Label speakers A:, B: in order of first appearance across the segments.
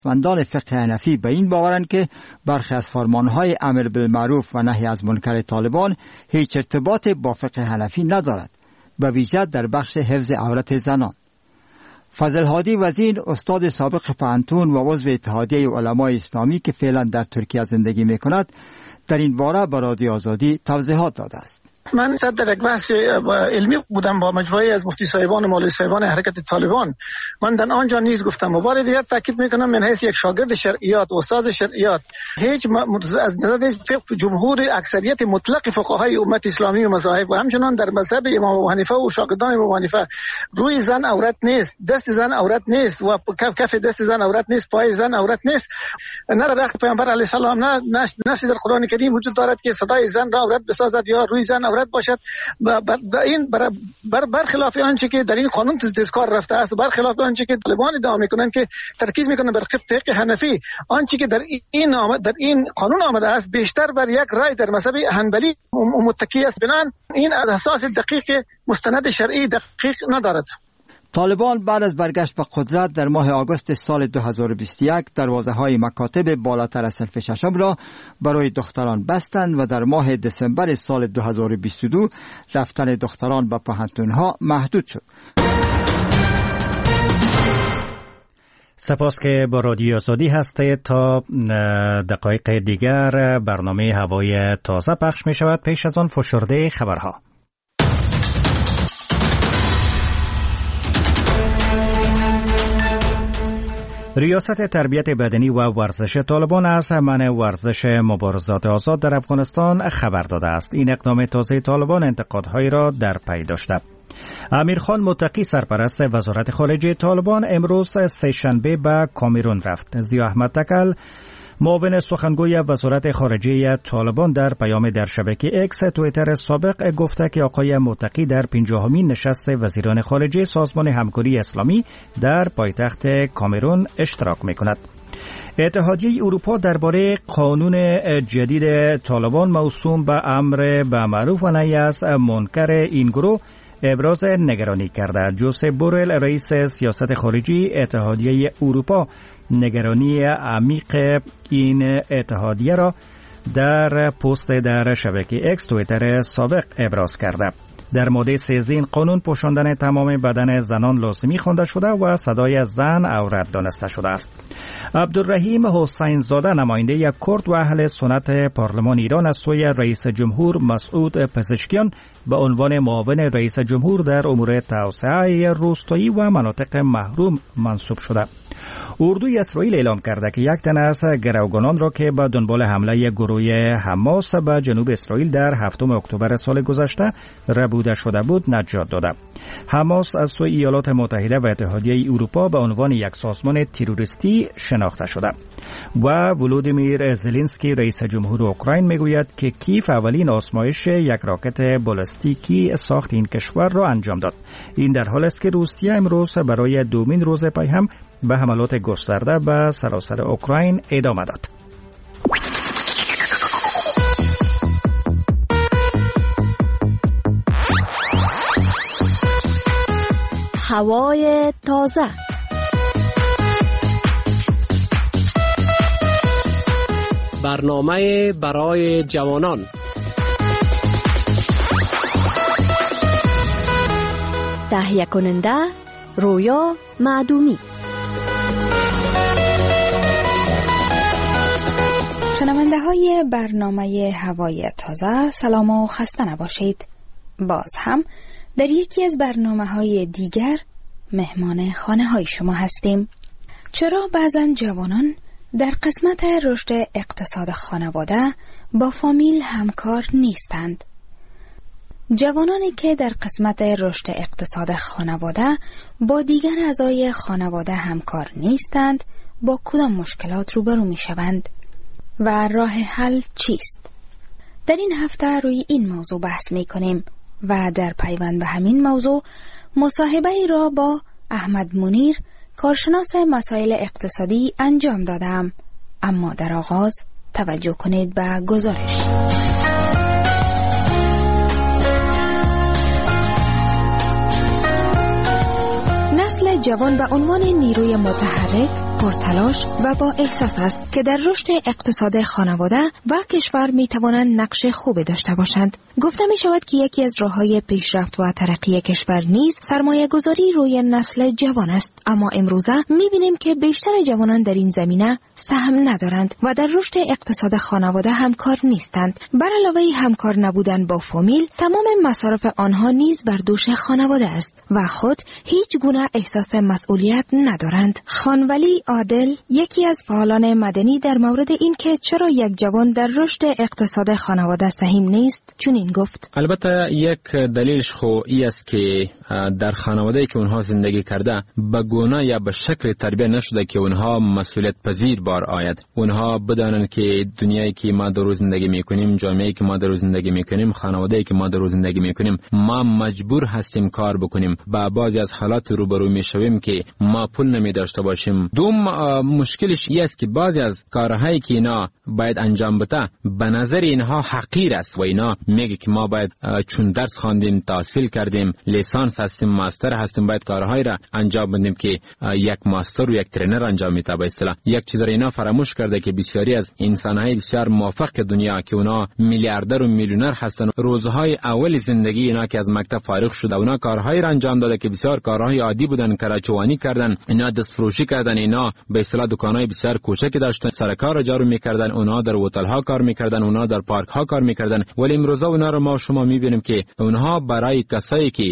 A: مندان فقه حنفی به این باورند که برخی از فرمانهای امر بالمعروف و نهی از منکر طالبان هیچ ارتباط با فقه حنفی ندارد، به ویژه در بخش حفظ عورت زنان. فضل هادی وزیر، استاد سابق پانتون و عضو اتحادیه علمای اسلامی که فعلا در ترکیه زندگی می‌کند، در این باره به رادیو آزادی توضیحات داده است.
B: من در یک بحث علمی بودم با مجموعه از مفتی صاحبان و مولوی صاحبان حرکت طالبان. من در آنجا نیز گفتم و بار دیگر تاکید میکنم، من حیث یک شاگرد شرعیات و استاد شرعیات هیچ از نظر فقه جمهور اکثریت مطلق فقهای امت اسلامی و مذاهب و همچنان در مذهب امام ابو حنیفه و شاگردان امام ابو حنیفه روی زن عورت نیست، دست زن عورت نیست و کف دست زن عورت نیست، پای زن عورت نیست. نه در وقت پیامبر علیه السلام نه نصی در قرآن کریم وجود دارد که صدای زن را عورت بسازد یا روی زن عورت باشد. این برخلاف آنچه که در این قانون تذکار رفته است، برخلاف آنچه که طالبان ادعا میکنند که ترکیز میکنند بر فقه حنفی، آنچه که در این قانون آمده است بیشتر بر یک رای در مذهب حنبلی متکی است. بنابراین این از اساس دقیق مستند شرعی دقیق ندارد.
A: طالبان بعد از برگشت به قدرت در ماه آگوست سال 2021 دروازه‌های مکاتب بالاتر از صنف ششم را برای دختران بستند و در ماه دسامبر سال 2022 رفتن دختران به پوهنتون‌ها محدود شد.
C: سپاس که با رادیو آزادی هستید. تا دقایق دیگر برنامه هوای تازه پخش می شود. پیش از آن فشرده خبرها. ریاست تربیت بدنی و ورزش طالبان از منع ورزش مبارزات آزاد در افغانستان خبر داده است. این اقدام تازه طالبان انتقادهایی را در پی داشته. امیرخان متقی سرپرست وزارت خارجه طالبان امروز سه‌شنبه به کامرون رفت. ضیا احمد تکل معاون سخنگوی وزارت خارجه طالبان در پیام در شبکه اکس توییتر سابق گفته که آقای متقی در 50مین نشست وزیران خارجه سازمان همکاری اسلامی در پایتخت کامرون اشتراک می‌کند. اتحادیه اروپا درباره قانون جدید طالبان موسوم به امر بالمعروف و نهی از منکر این گروه ابراز نگرانی کرده. جوزپ بورل رئیس سیاست خارجی اتحادیه اروپا نگرانی عمیق این اتحادیه را در پست در شبکه اکس توییتر سابق ابراز کرده. در ماده 13 این قانون پوشاندن تمام بدن زنان لازمی خوانده شده و صدای زن عورت دانسته شده است. عبدالرحیم حسین زاده نماینده یک کرد و اهل سنت پارلمان ایران از سوی رئیس جمهور مسعود پزشکیان به عنوان معاون رئیس جمهور در امور توسعه روستایی و مناطق محروم منصوب شده. اردوی اسرائیل اعلام کرده که یک تن از گروگانان را که به دنبال حمله گروه حماس به جنوب اسرائیل در 7 اکتبر سال گذشته ربوده شده بود نجات داده. حماس از سوی ایالات متحده و اتحادیه اروپا به عنوان یک سازمان تروریستی شناخته شده و ولودیمیر زلنسکی رئیس جمهور اوکراین میگوید که کیف اولین آزمایش یک راکت بالستیکی ساخت این کشور را انجام داد. این در حالی است که روسیه امروز برای دومین روز پی هم به حملات گسترده به سراسر اوکراین ادامه داد.
D: هوای تازه.
E: برنامه برای جوانان.
D: تهیه کننده رویا معدومی.
F: شنونده های برنامه هوای تازه، سلام و خسته نباشید. باز هم در یکی از برنامه های دیگر مهمان خانه های شما هستیم. چرا بعضن جوانان در قسمت رشد اقتصاد خانواده با فامیل همکار نیستند؟ جوانانی که در قسمت رشد اقتصاد خانواده با دیگر اعضای خانواده همکار نیستند با کدام مشکلات روبرو می شوند و راه حل چیست؟ در این هفته روی این موضوع بحث می کنیم و در پیوند به همین موضوع مصاحبه ای را با احمد منیر کارشناس مسائل اقتصادی انجام دادم. اما در آغاز توجه کنید به گزارش. نسل جوان به عنوان نیروی متحرک پرتلاش و با احساس است که در رشد اقتصاد خانواده و کشور می توانند نقش خوبی داشته باشند. گفته می شود که یکی از راه‌های پیشرفت و ترقی کشور نیز سرمایه‌گذاری روی نسل جوان است، اما امروزه می بینیم که بیشتر جوانان در این زمینه سهم ندارند و در رشد اقتصاد خانواده همکار نیستند. بر علاوه همکار نبودن با فامیل، تمام مصارف آنها نیز بر دوش خانواده است و خود هیچ گونه احساس مسئولیت ندارند. خانولی عادل، یکی از فعالان مدنی، در مورد این که چرا یک جوان در رشد اقتصاد خانواده سهم نیست چنین گفت:
G: البته یک دلیلش خو ای است که در خانواده‌ای که اونها زندگی کرده به گونه یا به شکل تربیت نشده که اونها مسئولیت پذیر بار آید. اونها بدانند که دنیایی که ما در زندگی میکنیم، جامعه‌ای که ما در زندگی میکنیم، خانواده‌ای که ما در زندگی میکنیم، ما مجبور هستیم کار بکنیم. با بعضی از حالات روبرو میشویم که ما پول نمی داشته باشیم. دوم مشکلش این است که بعضی از کارهایی که اینا باید انجام بده به نظر اینها حقیر است و اینا میگه که ما باید چون درس خواندیم، تحصیل کردیم، لیسانس هستیم، ماستر هستیم، باید کارهایی را انجام بدیم که یک ماستر و یک ترینر انجام میده. به اصطلاح یک چیز را اینا فراموش کرده که بسیاری از انسان‌های بسیار موفق دنیا که اونا میلیاردر و میلیونر هستن، روزهای اول زندگی اینا که از مکتب فارغ شده اونا کارهایی را انجام داده که بسیار کارهای عادی بودن، کراچوانی کردن، اینا دستفروشی کردن، اینا به اصطلاح دکانای بسیار کوچکی داشتن، سرکار را جارو میکردن، اونا در هتل ها کار میکردن، اونا در پارک ها کار میکردن. ولی امروز اونا رو ما شما میبینیم که اونها برای کسایی که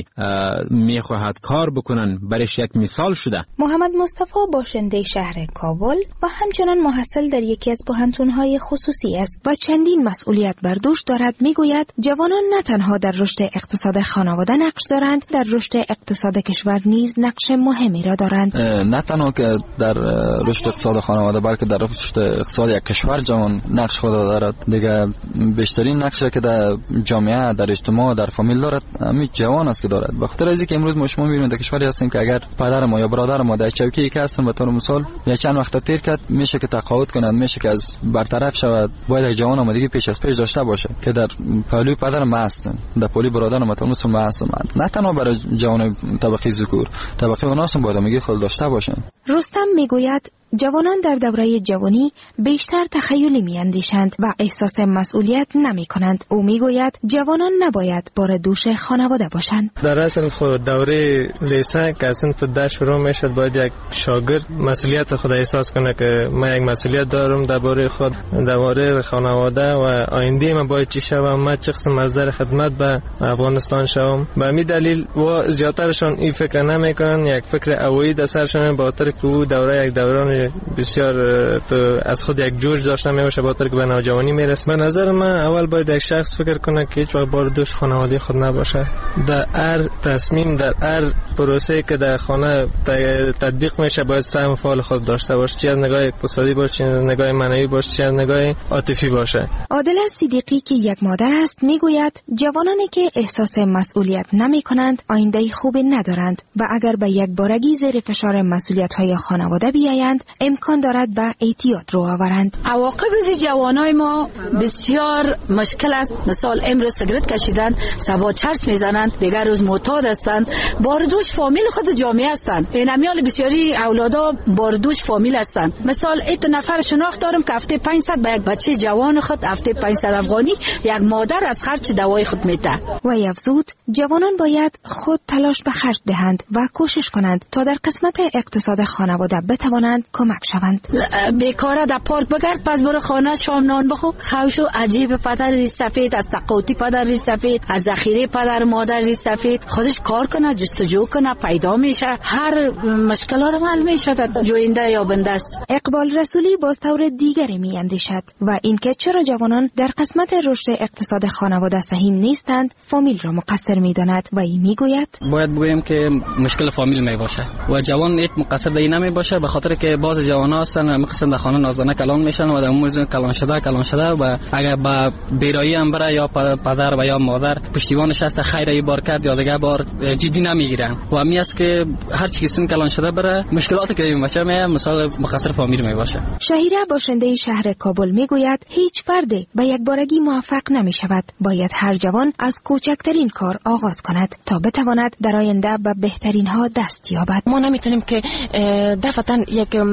G: میخواهد کار بکنن برایش یک مثال شده.
F: محمد مصطفی باشنده شهر کابل و همچنان محصل در یکی از پوهنتون‌های خصوصی است و چندین مسئولیت بر دوش دارد. میگوید جوانان نه تنها در رشد اقتصاد خانواده نقش دارند، در رشد اقتصاد کشور نیز نقش مهمی را دارند.
H: نه تنها که در رشد اقتصاد خانواده بلکه در رشد اقتصاد یک کشور جوان نقش خود دارد. دیگه بیشترین نقشی که در جامعه، در اجتماع، در فامیل دارد همین جوان است که دارد. به خاطر اینکه امروز ما شما میبینید در کشوری هستیم که اگر پدر ما یا برادر ما در چوکی که هستن به طور مثال یا چند وقت تیر کرد، میشه که تقاعد کنند، میشه که از برطرف شود، باید جوان آمادگی پیش از پیش داشته باشه که در پهلوی پدر ما هستن، در پهلوی برادر ما طور مثال ما هستن. نه تنها برای جوان طبقه ذکور، طبقه اوناس هم باید آمادگی خود داشته باشن.
F: رستم میگوید جوانان در دوره جوانی بیشتر تخیلی میاندیشند و احساس مسئولیت نمی کنند. او میگوید جوانان نباید بار دوش خانواده باشند.
I: در اصل خود دوره لیسانس که اصلا فده شروع میشد، باید یک شاگرد مسئولیت خود احساس کنه که من یک مسئولیت دارم درباره خود، درباره خانواده و آینده من باید چی شوم، من چه قسم مصدر خدمت به افغانستان شوم. به همین دلیل و زیاترشون این فکر نمیکنن، یک فکر اولی در سرشون با خاطر که او دوره یک دوران بسیار تو از خود یک جوش داشته میشه با که به نوجوانی میرسه. به نظر من اول باید یک شخص فکر کنه که هیچ وقت بار دوش خانواده خود نباشه. در هر تصمیم، در هر پروسه که در خانه تطبیق میشه باید سهم فعال خود داشته باشه، چه از نگاه اقتصادی باشه، چه از نگاه معنوی باشه، چه از نگاه عاطفی باشه.
F: عادل صدیقی که یک مادر است میگوید جوانانی که احساس مسئولیت نمی کنند آینده خوبی ندارند و اگر به یک بارگی زیر فشار مسئولیت‌های خانواده بیایند امکان دارد به اعتیاد رو آورند.
J: عواقب از جوانای ما بسیار مشکل است. مثال امروز سیگرت کشیدن، صبح چرس میزنند، دیگر روز معتاد هستند، باردوش فامیل خود جامعه هستند. این امیال بسیاری اولادا باردوش فامیل هستند. مثال ایت نفر شناخت دارم که هفته 500 به یک بچه جوان خود هفته 500 افغانی یک مادر از خرج دوای خود میده.
F: و افزود جوانان باید خود تلاش به خرج دهند و کوشش کنند تا در قسمت اقتصاد خانواده بتوانند کمک شوند.
J: بیکاره در پارک بگرد، پس برو خانه شام نان بخو. خوشو عجیب پدر ریش سفید، از تقاطی پدر ریش سفید، از ذخیره پدر مادر ریش سفید، خودش کار کنه، جستجو کنه، پیدا میشه، هر مشکلات حل میشه، جوینده یا بنده است.
F: اقبال رسولی باز طور دیگری میاندیشد و اینکه چرا جوانان در قسمت رشد اقتصاد خانواده سهم نیستند فامیل را مقصر میداند و این میگوید
K: باید بگوییم که مشکل فامیل میباشه و جوان ایت مقصر به این نمیباشه، به خاطر که باز جوان‌ها هستن میخواستن در خانه نازدانه کلان میشن و در موزه کلان شده و اگر با بیرایی هم بره یا پدر و یا مادر پشتیبانش هست خیر ای بار کرد یا دیگه بار جدی نمیگیرن و همین است که هر چی سن کلان شده بره مشکلاتی که میشه مثلا مقصر فامیل میباشه.
F: شهیره باشنده شهر کابل میگوید هیچ فرد به یک بارگی موفق نمیشود، باید هر جوان از کوچکترین کار آغاز کند تا بتواند در آینده به بهترین ها دست یابد.
L: ما نمیتونیم که دفعتاً یک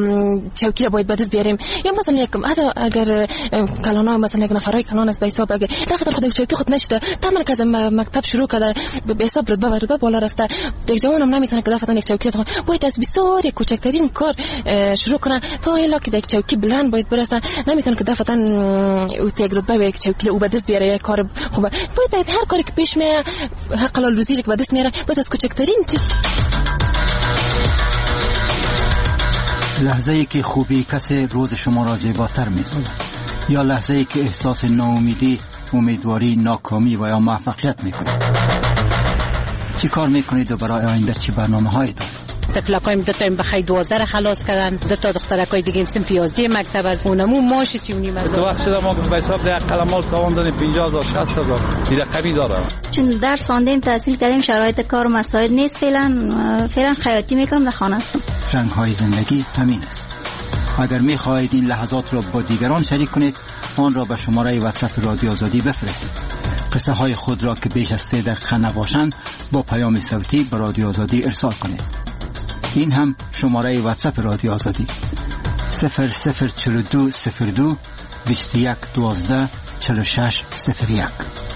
L: چوکی را باید به دست بیاریم. یا مثلا یک اگر کلانا مثلا یک نفرای کلان است به حساب اگر دفعه خود چوکی خود نشده تمام از مکتب شروع کرده به حساب رتبه بالا رفته، یک جوان هم نمیتونه که دفعه یک چوکی را باید از بسیار کوچکترین کار شروع کنه تا الا که یک چوکی بلند باید برسه، نمیتونه که دفعه او یک رتبه به یک چوکی او به دست بیاره. یک کار خوبه باید هر کاری که پیش میاد حق حلال روزی که به دست میاره باید از کوچکترین چیز.
A: لحظه ای که خوبی کسی روز شما را زیباتر می‌سازد یا لحظه ای که احساس ناامیدی، امیدواری، ناکامی و یا موفقیت می‌کنید. چی کار می‌کنید و برای آینده چی برنامه‌هایی دارید؟
M: طفلکایم دو تا بخای 12 خلاص کردن، دو تا دخترکای دیگه هم سن 11 مکتب از اونمو ماش 39 از.
N: تو وقت شده ما به حساب ده قلمال تواندن 50000 60000 دیگه کمی داره.
O: چون درس خواندیم تحصیل کردیم شرایط کار و مسائل نیست، فعلا خیاطی میکنم در خانه هستم.
A: رنگ‌های زندگی همین است. اگر می‌خواهید این لحظات را با دیگران شریک کنید، آن را به شماره واتساپ رادیو آزادی بفرستید. قصه های خود را که بیش از 3 دقیقه نباشند با پیام صوتی به رادیو آزادی ارسال کنید. این هم شماره واتساپ رادیو آزادی 004202 21 12 46 01.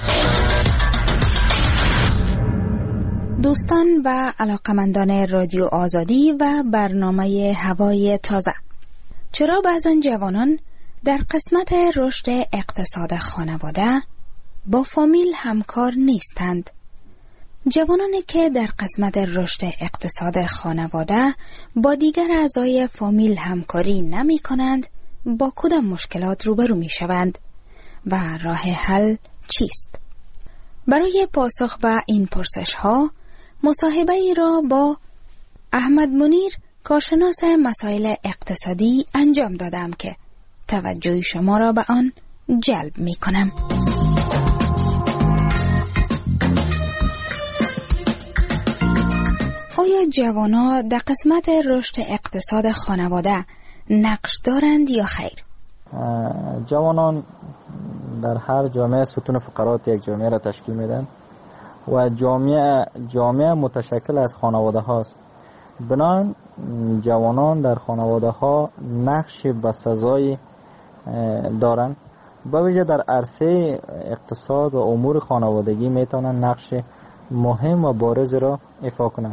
F: دوستان و علاقمندان رادیو آزادی و برنامه هوای تازه، چرا بعضا جوانان در قسمت رشد اقتصاد خانواده با فامیل همکار نیستند؟ جوانانی که در قسمت رشد اقتصاد خانواده با دیگر اعضای فامیل همکاری نمی کنند با کدام مشکلات روبرو می شوند و راه حل چیست؟ برای پاسخ به این پرسش ها مصاحبه ای را با احمد منیر کارشناس مسائل اقتصادی انجام دادم که توجه شما را به آن جلب می کنم. آیا جوانان در قسمت رشد اقتصاد خانواده نقش دارند یا خیر؟
P: جوانان در هر جامعه ستون فقرات یک جامعه را تشکیل میدن و جامعه متشکل از خانواده هاست. بنابراین جوانان در خانواده ها نقش بسزایی دارند، به ویژه در عرصه اقتصاد و امور خانوادگی میتونن نقش مهم و بارز را ایفا کنند.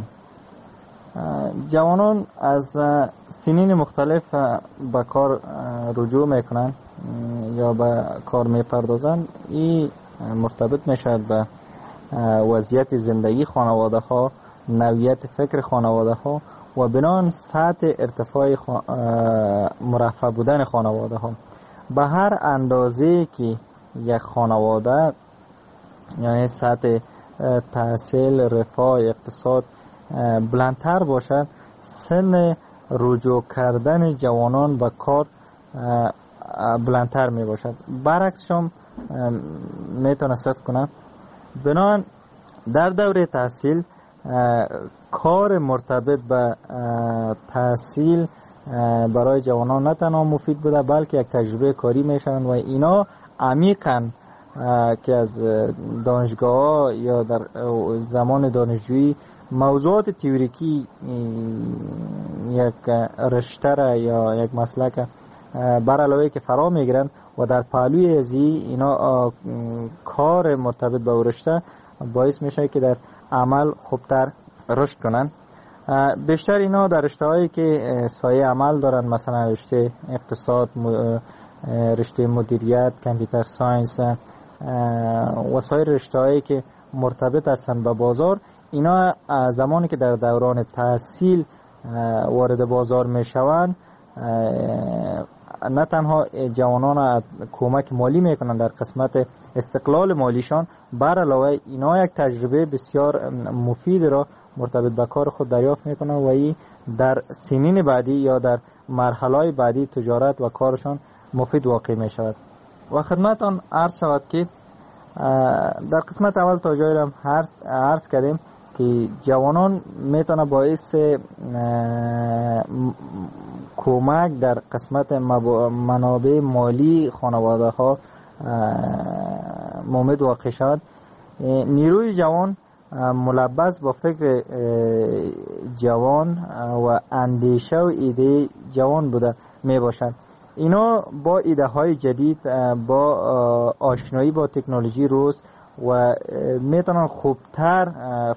P: جوانان از سنین مختلف به کار رجوع میکنن یا به کار میپردازن. این مرتبط میشد به وضعیت زندگی خانواده ها، نوعیت فکر خانواده ها و بنان سطح ارتفاع مرفه بودن خانواده ها. به هر اندازه که یک خانواده یعنی سطح تحصیل، رفاه، اقتصاد بلندتر باشد، سن رجوع کردن جوانان به کار بلندتر می باشد. برعکسش هم میتونه صدق کنه. بنابراین در دوره تحصیل کار مرتبط به تحصیل برای جوانان نه تنها مفید بوده بلکه یک تجربه کاری میشن و اینا عمیقاً که از دانشگاه یا در زمان دانشجویی موضوعات تئوریکی یک رشته یا یک مسلک بر علاوه که فرا میگیرن و در پهلوی ازی اینا کار مرتبط به رشته باعث میشه که در عمل خوبتر رشد کنن. بیشتر اینا در رشته هایی که سایه عمل دارن، مثلا رشته اقتصاد، رشته مدیریت، کامپیوتر ساینس و سایر رشته هایی که مرتبط هستن به بازار، اینا زمانی که در دوران تحصیل وارد بازار میشوند نه تنها جوانان کمک مالی میکنن در قسمت استقلال مالیشان، بر علاوه اینا یک تجربه بسیار مفید را مرتبط به کار خود دریافت میکنن و این در سنین بعدی یا در مرحله بعدی تجارت و کارشان مفید واقع میشود. و خدمتان عرض شود که در قسمت اول تا جایی را عرض کردیم که جوانان میتونه باعث کمک در قسمت منابع مالی خانواده ها مومد واقع شود. نیروی جوان ملبس با فکر جوان و اندیشه و ایده جوان بوده می باشند. اینا با ایده های جدید، با آشنایی با تکنولوژی روز و میتونن خوبتر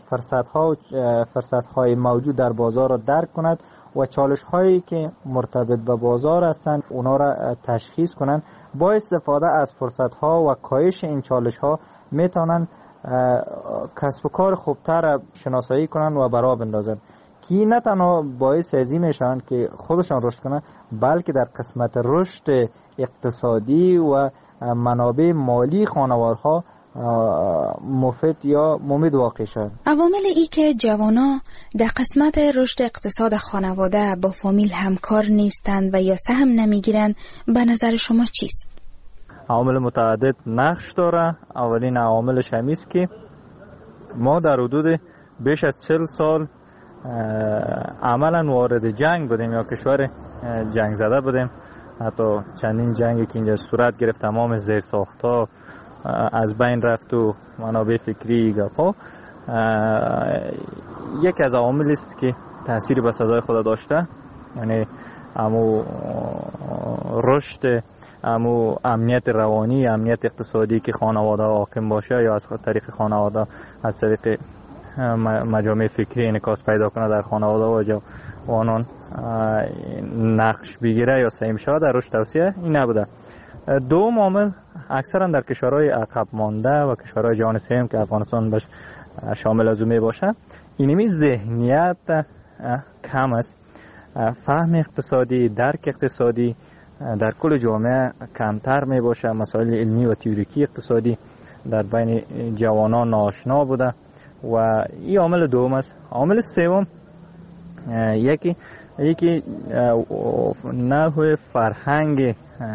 P: فرصت های موجود در بازار را درک کند و چالش هایی که مرتبط به بازار هستند اونا را تشخیص کنند. با استفاده از فرصت ها و کاهش این چالش ها میتونن کسب و کار خوبتر را شناسایی کنند و برآ بندازند که نه تنها باعث ازی میشن که خودشان رشد کنند، بلکه در قسمت رشد اقتصادی و منابع مالی خانوارها مفید یا مفید واقع شد.
F: عوامل ای که جوانا در قسمت رشد اقتصاد خانواده با فامیل همکار نیستند و یا سهم نمیگیرند به نظر شما چیست؟
P: عوامل متعدد نقش داره. اولین عواملش همیست که ما در حدود بیش از 40 سال عملا وارد جنگ بودیم یا کشور جنگ زده بودیم. حتی چندین جنگی که اینجا صورت گرفت تمام زیرساخت‌ها از بین رفت و منابع فکری گپا. یکی از عواملی است که تأثیری به سزای خود داشته، یعنی امو رشد، امو امنیت روانی، امنیت اقتصادی که خانواده حاکم باشه یا از طریق خانواده از طریق مجامع فکری انعکاس پیدا کنه در خانواده و جوانان نقش بگیره یا سهم شود در رشد توسعه، این نبوده. دوم عامل اکثرا در کشورهای عقب مانده و کشورهای جهان سوم که افغانستان باش شامل از اون می باشه، اینمی ذهنیت کم است. فهم اقتصادی، درک اقتصادی در کل جامعه کمتر می باشه. مسائل علمی و تئوریکی اقتصادی در بین جوانان ناآشنا بوده و این عامل دوم است. عامل سوم یکی نحو فرهنگ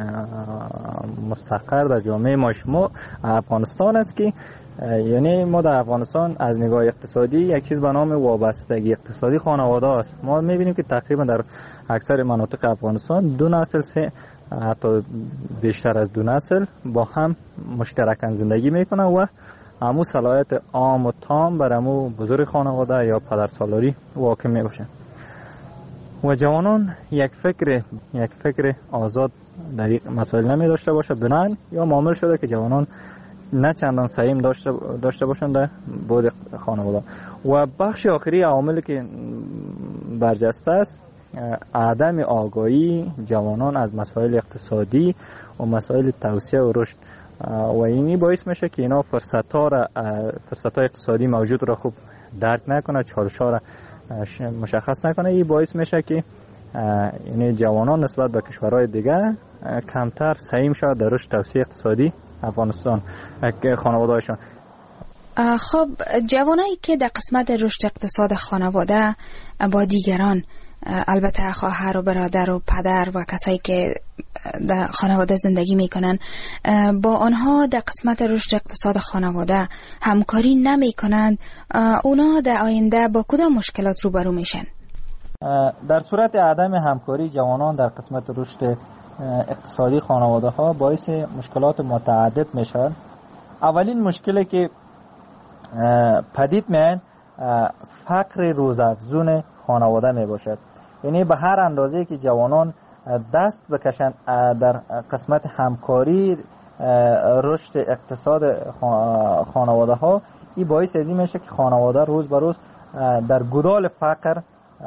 P: مستقر در جامعه ما افغانستان است که یعنی ما در افغانستان از نگاه اقتصادی یک چیز به نام وابستگی اقتصادی خانواده است. ما میبینیم که تقریبا در اکثر مناطق افغانستان دو نسل حتی بیشتر از دو نسل با هم مشترکاً زندگی میکنن و همو صلاحیت عام و تام بر همو بزرگ خانواده یا پدرسالاری واقع میباشن و جوانان یک فکر آزاد در این مسائل نمی داشته باشه. بنابراین یا معامل شده که جوانان نه چندان سهم داشته باشند در بود خانواده. و بخش آخری عواملی که برجسته است عدم آگاهی جوانان از مسائل اقتصادی و مسائل توسعه و رشد و اینی باعث میشه که اینا فرصت‌های اقتصادی موجود را خوب درک نکنه، چالش‌ها را مشخص نکنه. این باعث میشه که یعنی جوانان نسبت به کشورهای دیگه کمتر سهم شود در رشد توسعه اقتصادی افغانستان خانواده‌هاشون.
F: خب جوانایی که در قسمت رشد اقتصاد خانواده با دیگران، البته خواهر و برادر و پدر و کسایی که در خانواده زندگی میکنن، با آنها در قسمت رشد اقتصاد خانواده همکاری نمیکنند، اونا در آینده با کدام مشکلات روبرو میشن؟
P: در صورت عدم همکاری جوانان در قسمت رشد اقتصادی خانواده ها باعث مشکلات متعدد میشن. اولین مشکلی که پدید میاد فقر روزافزون خانواده می باشد. یعنی به هر اندازه که جوانان دست بکشن در قسمت همکاری رشد اقتصاد خانواده ها، این باعث ازی میشه که خانواده روز به روز در گدال فقر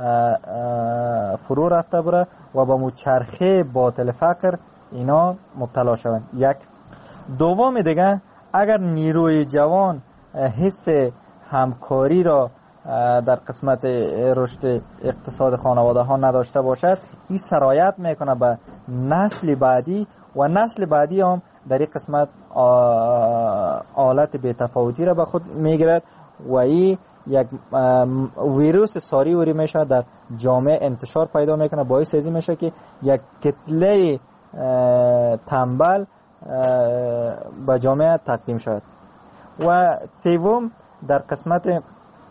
P: فرو رفته بره و با مچرخه باطل فقر اینا مبتلا شوند. یک. دوم دیگه، اگر نیروی جوان حس همکاری را در قسمت رشد اقتصاد خانواده ها نداشته باشد، این سرایت میکنه به نسل بعدی و نسل بعدی هم در این قسمت حالت بی‌تفاوتی را به خود میگیرد و این یک ویروس ساری وری میشه در جامعه انتشار پیدا میکنه، باعث ازی میشه که یک کتله تنبل به جامعه تقدیم شد. و سوم، در قسمت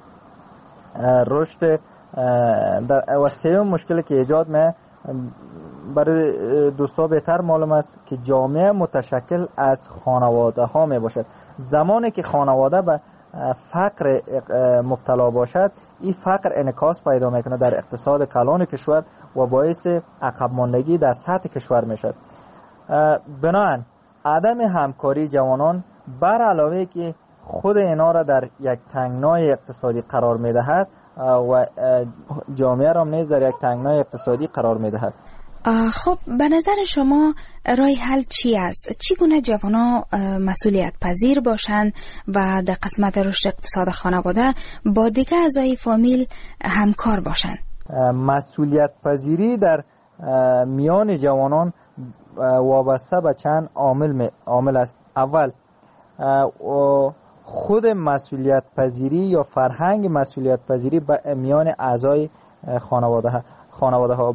P: رشد و سوم مشکلی که ایجاد می برای دوستا بهتر معلوم است که جامعه متشکل از خانواده ها می باشد. زمانی که خانواده به فقر مبتلا باشد، این فقر انعکاس پیدا میکنه در اقتصاد کلان کشور و باعث عقب ماندگی در سطح کشور میشد. بنابراین عدم همکاری جوانان بر علاوه که خود اینا را در یک تنگنای اقتصادی قرار میدهد و جامعه را نیز در یک تنگنای اقتصادی قرار میدهد.
F: خب به نظر شما راه حل چی است؟ چگونه جوانان مسئولیت پذیر باشند و در قسمت رشد اقتصاد خانواده با دیگر اعضای فامیل همکار باشند؟
P: مسئولیت پذیری در میان جوانان وابسته به چند عامل است. اول خود مسئولیت پذیری یا فرهنگ مسئولیت پذیری به میان اعضای خانواده ها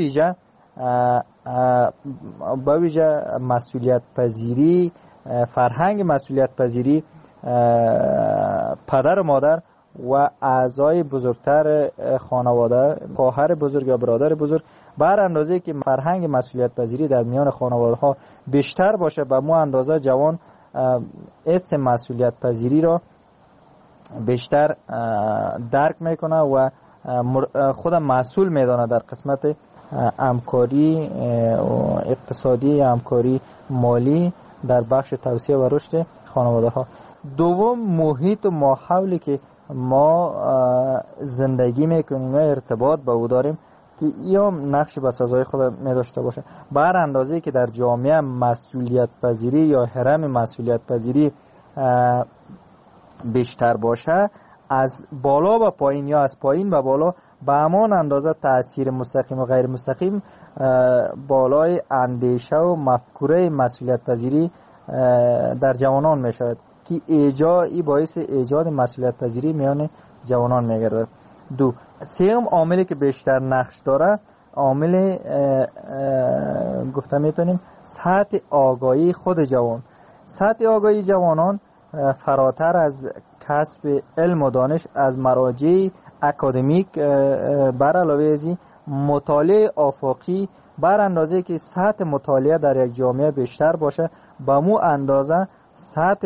P: به ویژه مسئولیت پذیری، فرهنگ مسئولیت پذیری پدر و مادر و اعضای بزرگتر خانواده، خواهر بزرگ یا برادر بزرگ، بر اندازه که فرهنگ مسئولیت پذیری در میان خانواده ها بیشتر باشه، به مو اندازه جوان اسم مسئولیت پذیری را بیشتر درک میکنه و خود مسئول میدانه در قسمت همکاری اقتصادی، همکاری مالی در بخش توسعه و رشد خانواده ها. دوم، محیط و ماحولی که ما زندگی میکنیم یا ارتباط با او داریم که یا نقش به سزای خود می داشته باشه. بر اندازه که در جامعه مسئولیت پذیری یا هرم مسئولیت پذیری بیشتر باشه، از بالا به پایین یا از پایین به بالا به همان اندازه تأثیر مستقیم و غیر مستقیم بالای اندیشه و مفکوره مسئولیت پذیری در جوانان می شود که ای باعث ایجاد مسئولیت پذیری میان جوانان می گردد. دو، سوم عاملی که بیشتر نقش داره، عامل گفته میتونیم سطح آگاهی خود جوان. سطح آگاهی جوانان فراتر از کسب علم و دانش از مراجع اکادمیک، بر علاوه ازی مطالعه آفاقی، بر اندازه که سطح مطالعه در یک جامعه بیشتر باشه، به مو اندازه سطح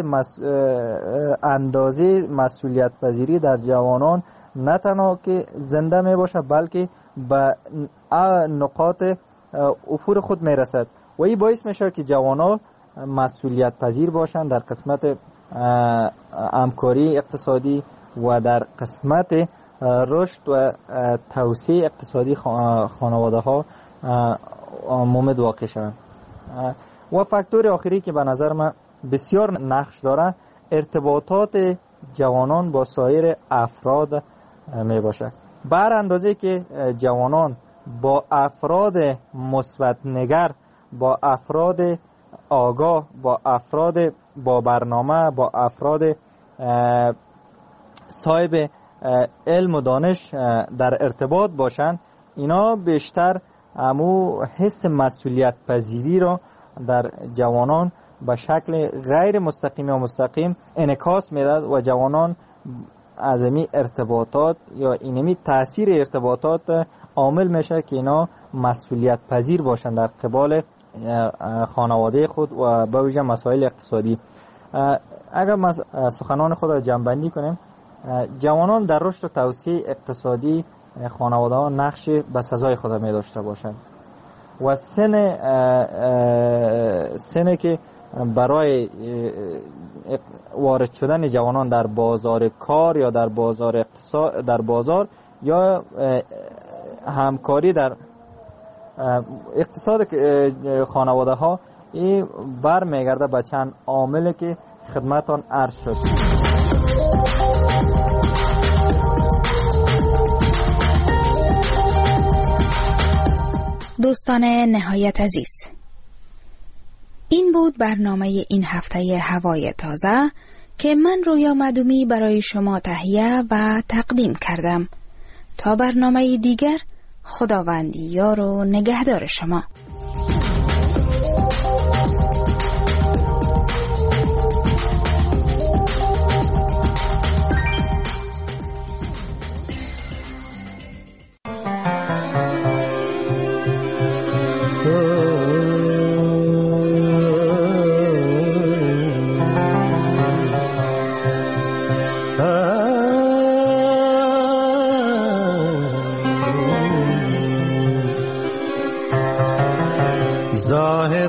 P: اندازه مسئولیت پذیری در جوانان نه تنها که زنده می باشه بلکه به نقاط افور خود می رسد و این باعث میشه که جوانان مسئولیت پذیر باشند در قسمت همکاری اقتصادی و در قسمت رشد و توسعه اقتصادی خانواده ها مومد واقع شوند. و فاکتور آخری که به نظر من بسیار نقش داره، ارتباطات جوانان با سایر افراد می باشه. بر اندازه که جوانان با افراد مثبت نگر، با افراد آگاه، با افراد با برنامه، با افراد صاحب علم و دانش در ارتباط باشند، اینا بیشتر امو حس مسئولیت پذیری را در جوانان به شکل غیر مستقیم و مستقیم انعکاس میدهد و جوانان از این ارتباطات یا اینمی تاثیر ارتباطات عامل میشه که اینا مسئولیت پذیر باشند در قبال خانواده خود و به ویژه مسائل اقتصادی. اگر ما سخنان خود را جمع‌بندی کنیم، جوانان در رشد و توسعه اقتصادی خانواده ها نقش به سزای خود می داشته باشند و سن که برای وارد شدن جوانان در بازار کار یا در بازار اقتصاد، در بازار یا همکاری در اقتصاد خانواده ها، این بر میگرده به چند عامل که خدمتان عرض شد.
F: دوستان نهایت عزیز، این بود برنامه این هفته هوای تازه که من رویا معدومی برای شما تهیه و تقدیم کردم. تا برنامه دیگر، خداوند یار و نگهدار شما.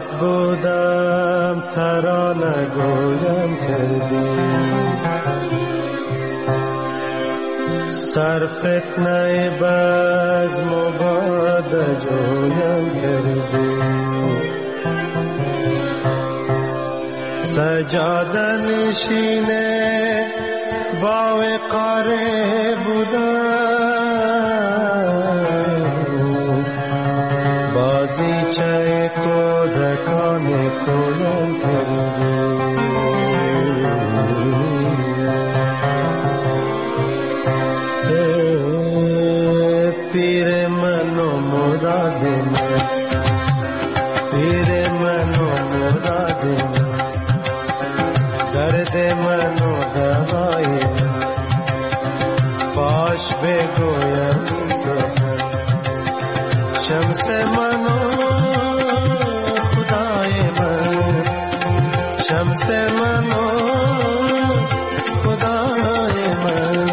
Q: راست بودم ترانه گویم کردی، سر فتنه بزم و باد جویم کردی، سجاده نشینه با وقاره بودم، بازی چه کودکان کویم کردی، پیر من و مراد من، پیر من و مراد من، درد من و دوای من، باش بگویم سخن، شمس من و خدای من، شمس من و خدای من،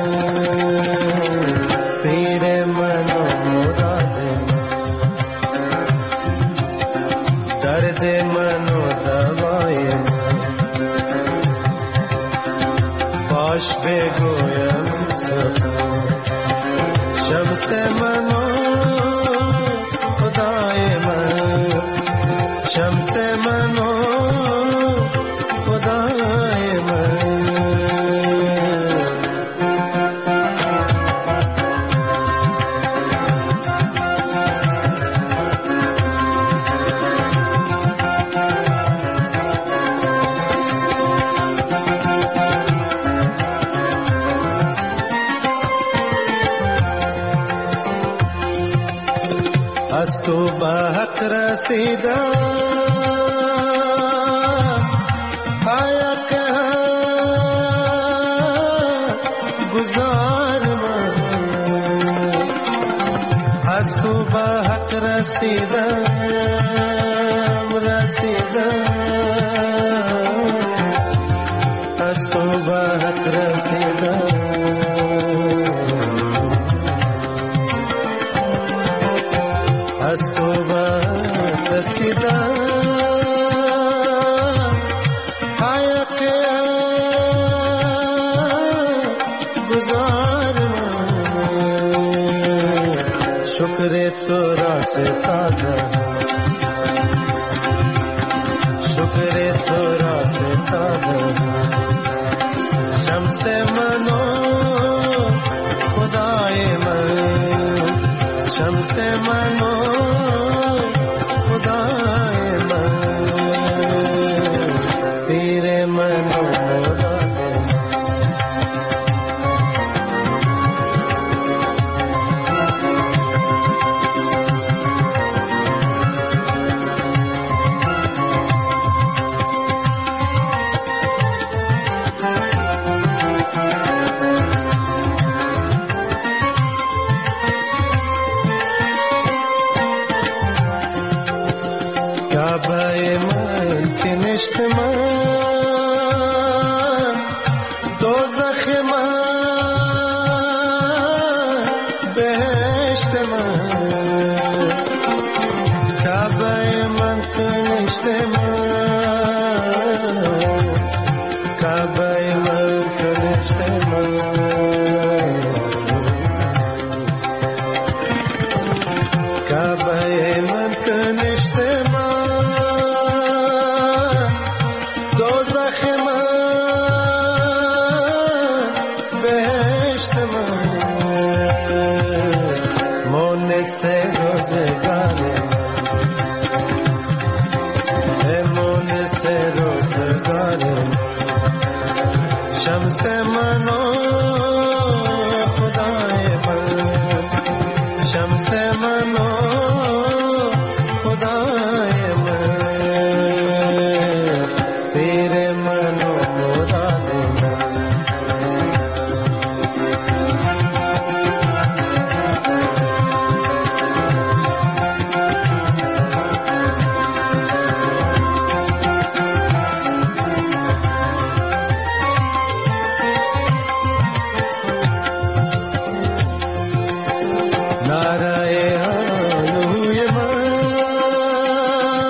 Q: پیر من و مراد من، درد من و دوای من، باش بگویم سخن، شمس من و خدای من، شمس من و خدای من. از تو به حق رسیدم، حق گزار من، از تو به حق رسیدم، از تو به حق رسیدم، از تو به رسیدم، حق گزار من، شکر تو را ستادم، شکر تو را ستادم، شمس من و خدای من، شمس من و خدای من، پیر من و مراد من. کعبه من که نشت من، دوزخ من بهشت من، کعبه من که نشت من، کعبه من که نشت من، کعبه من که نشت من، دوزخ من بهشت من، مونس روزگار من، مونس روزگار من، شمس من و خدای من، شمس من و